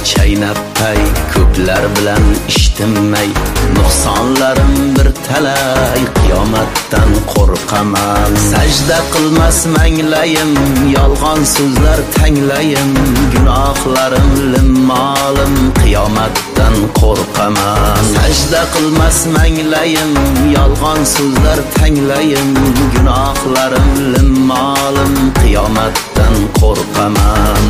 chaynab pay, ko'plar bilan ishtinmay, nuqsonlarim bir talay, qiyomatdan qo'rqaman. Sajda qilmas manglayim, yolg'on so'zlar tanglayim, gunohlarim limmolim, qiyomatdan qo'rqaman. Sajda qilmas manglayim, yolg'on so'zlar tanglayim, gunohlarim limmolim, qiyomatdan qo'rqaman.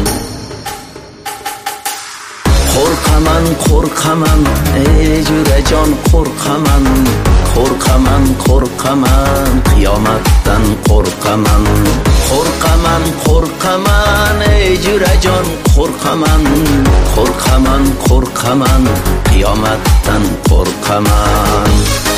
Qo'rqaman, qo'rqaman, ey jurajon qo'rqaman, qo'rqaman, qo'rqaman, qiyomatdan qo'rqaman. Qo'rqaman, qo'rqaman, ey jurajon qo'rqaman, qo'rqaman, qo'rqaman, qiyomatdan qo'rqaman.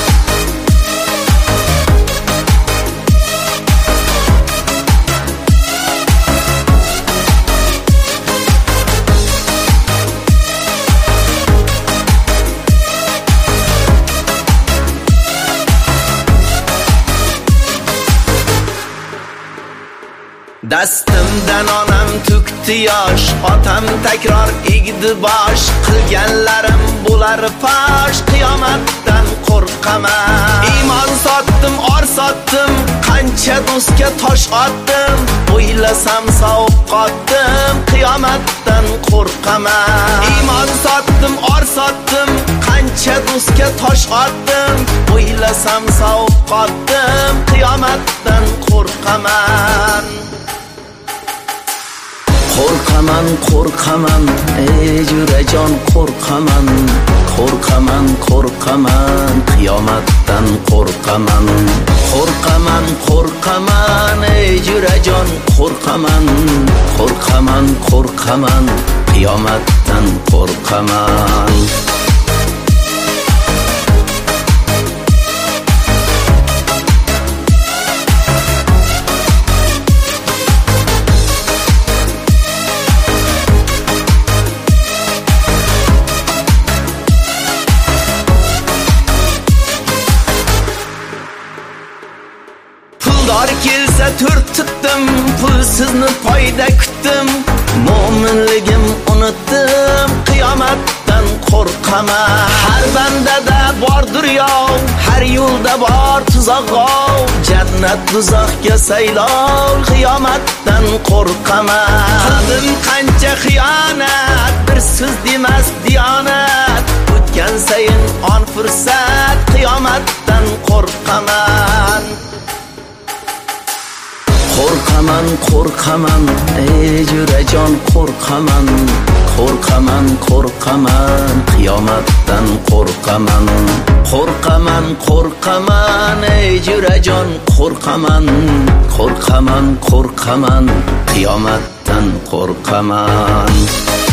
Dastimdan onam to'kdi yosh, otam takror egdi bosh, qilganlarim bo'lar fosh, qiyomatdan qo'rqaman. Iymon sotdim, or sotdim, qancha do'stga tosh otdim, o'ylasam sovuq qotdim, qiyomatdan qo'rqaman. Iymon sotdim, or sotdim, qancha do'stga tosh otdim, o'ylasam sovuq qotdim, qiyomatdan qo'rqaman. Qo'rqaman, qo'rqaman, ey jurajon qo'rqaman, qo'rqaman, qo'rqaman, qiyomatdan qo'rqaman. Qo'rqaman, qo'rqaman, ey jurajon qo'rqaman, qo'rqaman, qo'rqaman, qiyomatdan qo'rqaman. Puldor kelsa to'rt tutdim, pulsizni foyda kutdim, mo'minligim unutdim, qiyomatdan qo'rqaman. Har bandada bordir yov, har yo'lda bor tuzog'ov, jannat do'zaxga saylov, qiyomatdan qo'rqaman. Qildim qancha xiyonat, bir so'z demas diyonat, o'tgan sayin on fursat, qiyomatdan qo'rqaman. Qo'rqaman, qo'rqaman, ey jurajon qo'rqaman, qo'rqaman, qo'rqaman, qiyomatdan qo'rqaman. Qo'rqaman, qo'rqaman, ey jurajon qo'rqaman, qo'rqaman, qo'rqaman, qiyomatdan qo'rqaman.